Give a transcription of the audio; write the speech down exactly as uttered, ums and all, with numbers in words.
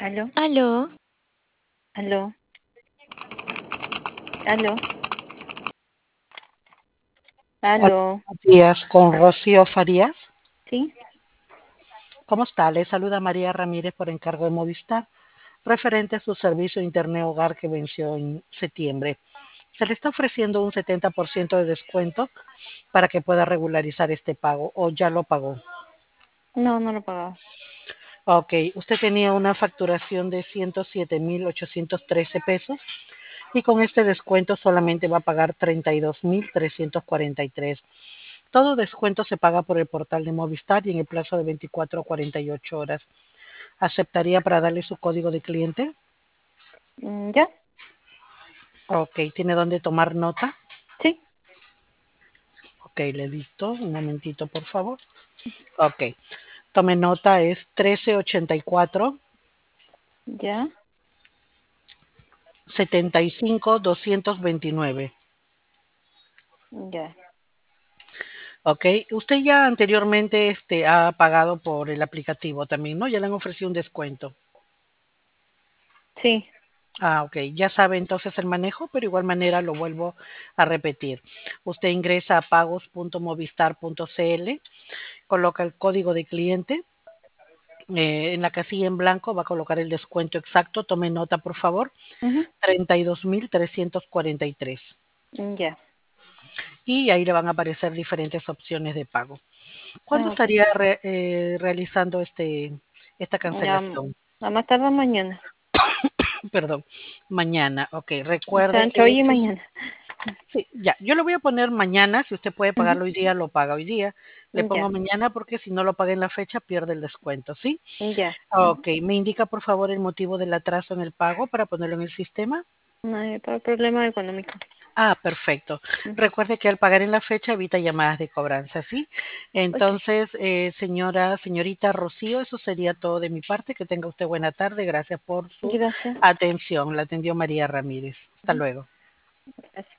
Aló, Aló, aló, aló, Hola, aló. buenos días con Rocío Farías. ¿Sí? ¿Cómo está? Le saluda María Ramírez por encargo de Movistar, referente a su servicio de Internet Hogar que venció en septiembre. Se le está ofreciendo un setenta por ciento de descuento para que pueda regularizar este pago o ya lo pagó. No, no lo pagaba. Ok, usted tenía una facturación de ciento siete mil ochocientos trece pesos y con este descuento solamente va a pagar treinta y dos mil trescientos cuarenta y tres. Todo descuento se paga por el portal de Movistar y en el plazo de veinticuatro a cuarenta y ocho horas. ¿Aceptaría para darle su código de cliente? Mm, ¿Ya? Ok, ¿tiene dónde tomar nota? Sí, Ok, le dicto. Un momentito, por favor. Ok, tome nota, es trece ochenta y cuatro ya, setenta y cinco doscientos veintinueve. ya. Ok, usted ya anteriormente este, ha pagado por el aplicativo también, ¿no? Ya le han ofrecido un descuento. Sí, Ah, ok. Ya sabe entonces el manejo, pero igual manera lo vuelvo a repetir. Usted ingresa a pagos punto movistar punto cl, coloca el código de cliente. Eh, en la casilla en blanco va a colocar el descuento exacto. Tome nota, por favor. ujú, treinta y dos mil trescientos cuarenta y tres. ya. Y ahí le van a aparecer diferentes opciones de pago. ¿Cuándo Ah, ok. estaría re- eh, realizando este, esta Ya, mm, cancelación? a más tarde mañana. Perdón, mañana. Ok, O sea, recuerde, entre eh, hoy y sí, mañana. sí, ya, yo le voy a poner mañana, si usted puede Ujú, pagarlo hoy día, lo paga hoy día. Le pongo ya, mañana porque si no lo paga en la fecha, pierde el descuento, ¿sí? ya. Ujú. Ok, me indica por favor el motivo del atraso en el pago para ponerlo en el sistema. No hay pro- problema económico. Ah, perfecto. Ujú. Recuerde que al pagar en la fecha evita llamadas de cobranza, ¿sí? Ok, Entonces, eh, señora, señorita Rocío, eso sería todo de mi parte. Que tenga usted buena tarde. Gracias por su gracias. atención. La atendió María Ramírez. Hasta Ujú, luego. gracias.